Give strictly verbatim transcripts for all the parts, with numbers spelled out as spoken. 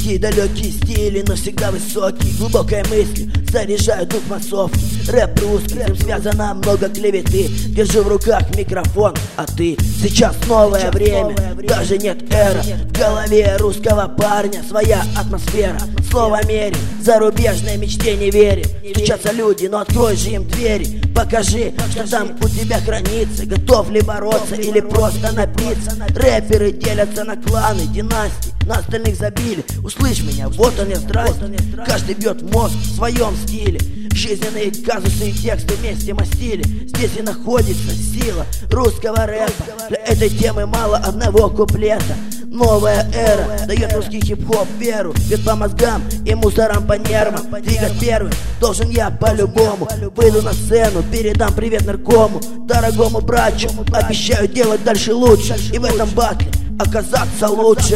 Какие далекие стили, но всегда высокие. Глубокой мыслью заряжают дух массовки. Рэп русский, с ним связано много клеветы. Держу в руках микрофон, а ты? Сейчас новое время, даже нет эра. В голове русского парня своя атмосфера. Слово мере, зарубежной мечте не верим. Стучатся люди, но открой же им двери. Покажи, что там у тебя хранится. Готов ли бороться или просто напиться? Рэперы делятся на кланы, династии. На остальных забили, услышь меня, вот он я, здрасте. Каждый бьет мозг в своем стиле. Жизненные казусы и тексты вместе мастили. Здесь и находится сила русского рэпа. Для этой темы мало одного куплета. Новая эра дает русский хип-хоп веру. Ведь по мозгам и мусорам по нервам двигать первым должен я по-любому. Выйду на сцену, передам привет наркому, дорогому братчу. Обещаю делать дальше лучше и в этом батле оказаться лучше.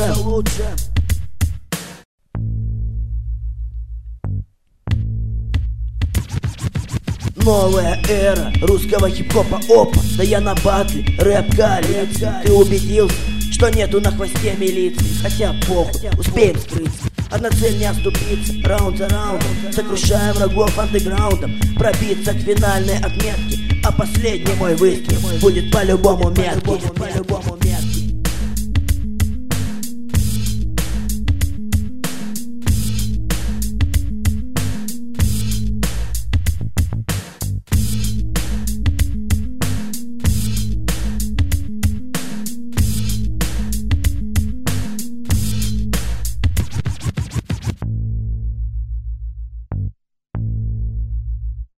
Новая эра русского хип-хопа, опа. Да я на батле, рэп коалиции. Ты убедился, что нету на хвосте милиции? Хотя похуй, успеем скрыться. Одна цель не оступиться, раунд за раундом, сокрушая врагов андеграундом, пробиться к финальной отметке. А последний мой выстрел будет по-любому меткий.